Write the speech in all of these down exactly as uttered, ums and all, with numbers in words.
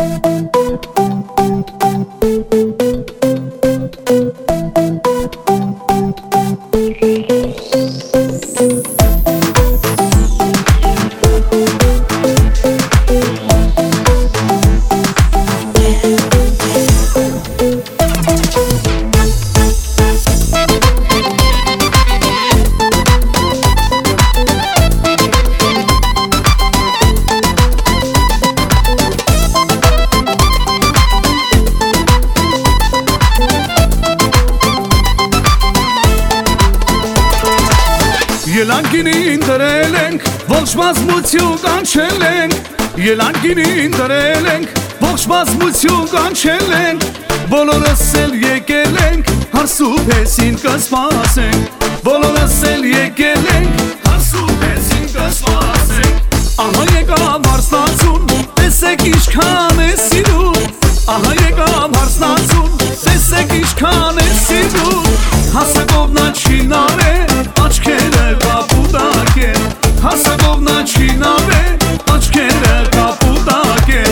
Ելանգինին դրել ենք, ողջ բազմություն կանչել ենք, Ելանգինին դրել ենք, ողջ բազմություն կանչել ենք, Բոլորս էլ եկել ենք, հարսու փեսին կսպասենք, Բոլորս էլ եկել ենք, հարսու փեսին կսպասենք, Ահա եկավ հարսնացուն, տեսեք ինչքան է սիրում, Ահա եկավ հարսնացուն, տեսեք ինչքան է սիրում, Հասակով նա չի նարե, աչքերը կապուտակ է, Հասակով նա չի նարե, աչքերը կապուտակ է,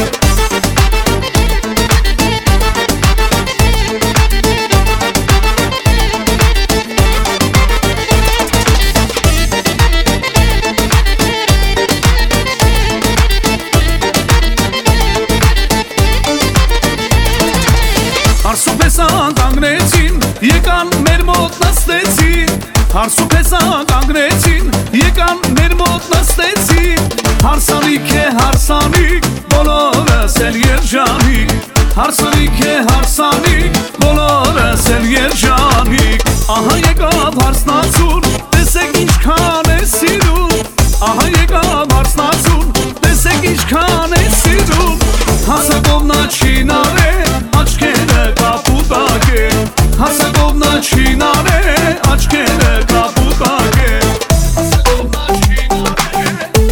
Հարսու փեսան կանգնեցին, եկան մեր մոտ նստեցին, Հարսու փեսան կանգնեցին, եկան մեր մոտ նստեցին, Հարսանիք է հարսանիք, բոլորս էլ երջանիկ, Հարսանիք է հարսանիք, բոլորս էլ երջանիկ, Ահա եկավ հարսնացուն, տեսեք ինչքան է սիրում, Ահա եկավ հարսնացուն, տեսեք ինչքան է սիրում, Հասակով նա չի նարե, աչքերը կապուտակ է, Հասակով նա չի նարե, աչքերը կապուտակ է, Հասակով նա չի նարե,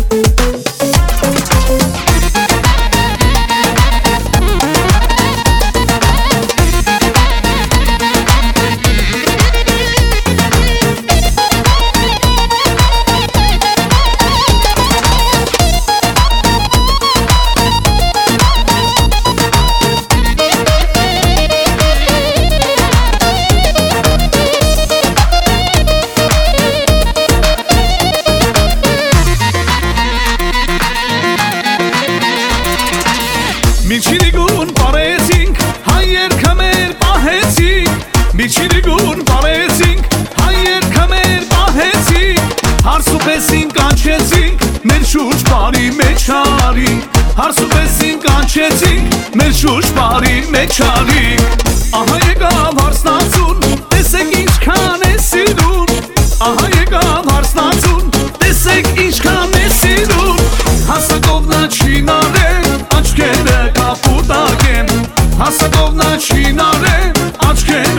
Միջինիգուն պարեցինք, հայ երգը մեր պահեցինք, Միջինիգուն պարեցինք, հայ երգը մեր պահեցինք, Հարսու փեսին կանչեցինք, մեր շուրջ բարի մեջ արինք, Հարսու փեսին կանչեցինք, մեր շուրջ բարի մեջ արինք, Ահա եկավ հարսնացուն, տեսեք ինչքան է սիրում, Ահա եկավ հարսնացուն, տեսեք ինչքան է սիրում, Հասակով նա չի նարե, աչքերը կապուտակ են, Հասակով նա չի նարե, աչքերը